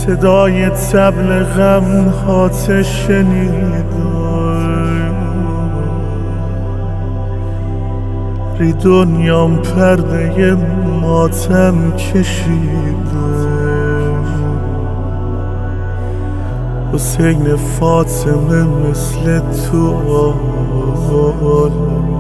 صدای طبل غم هات شنیدم، ری دنیام پرده ماتم کشیدم، حسین فاطمه مثل تو عالم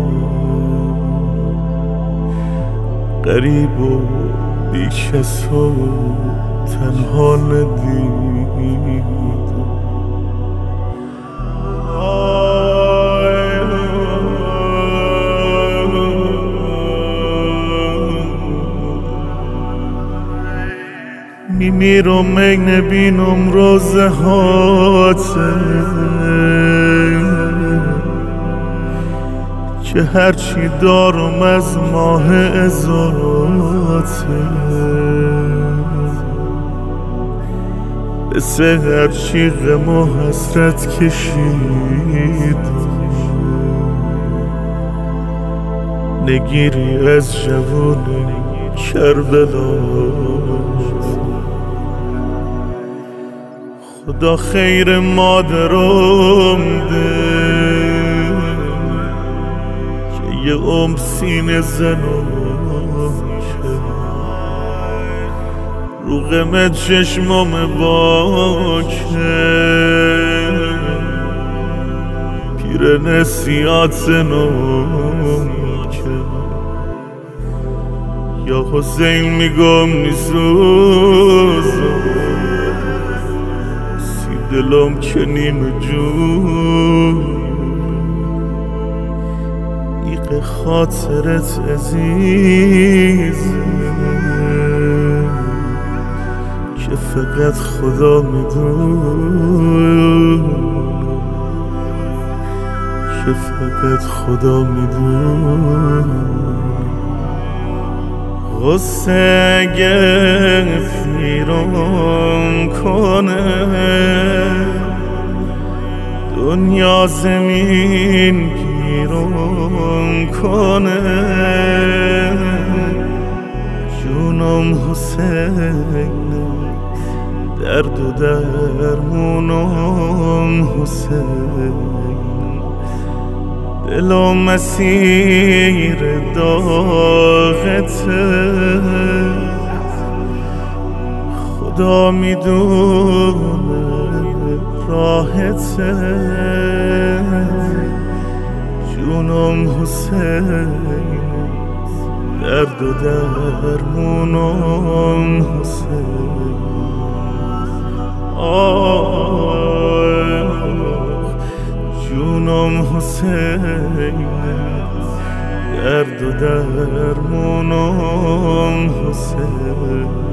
غریب و بیکس و تنها ندیدم. میمیرم می نبینم روزه هاته که هرچی دارم از ماه ازاته، مثل هرچی غم و حسرت کشیدم، نگیری از جوان کربلات. خدا خیر مادرم ده که یه عمر سینه زنم رو غم چشمام باکه، پیر نسیات نم که یا حسین میگم میسوزم، دلم که نیمه جون ایق خاطرت عزیز که فقط خدا میدون، که فقط خدا میدون. غصه اگه پیرم کنه دنیا زمین گیرم کنه، جونم حسین درد و درمونم حسین، دلم مسیر داغته خدا میدونه راحته، جونم حسین درد و درمونم حسین. جونم حسین درد و درمونم حسین.